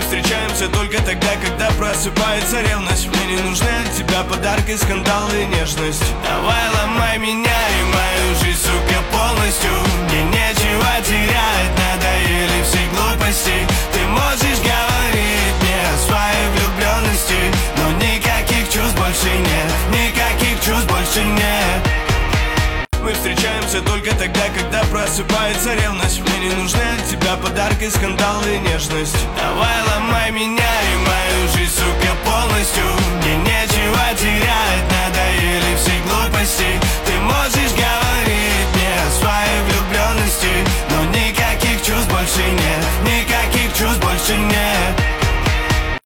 встречаемся только тогда, когда просыпается ревность. Мне не нужны от тебя подарки, скандалы и нежность. Давай ломай меня и мою жизнь, сука, полностью. Мне нечего терять, надоели все глупости. Ты можешь говорить мне о своей влюбленности, но никаких чувств больше нет, никаких чувств больше нет. Мы встречаемся только тогда, когда просыпается ревность. Мне не нужны от тебя подарки, скандалы и нежность. Давай ломай меня и мою жизнь, сука, полностью. Мне нечего терять.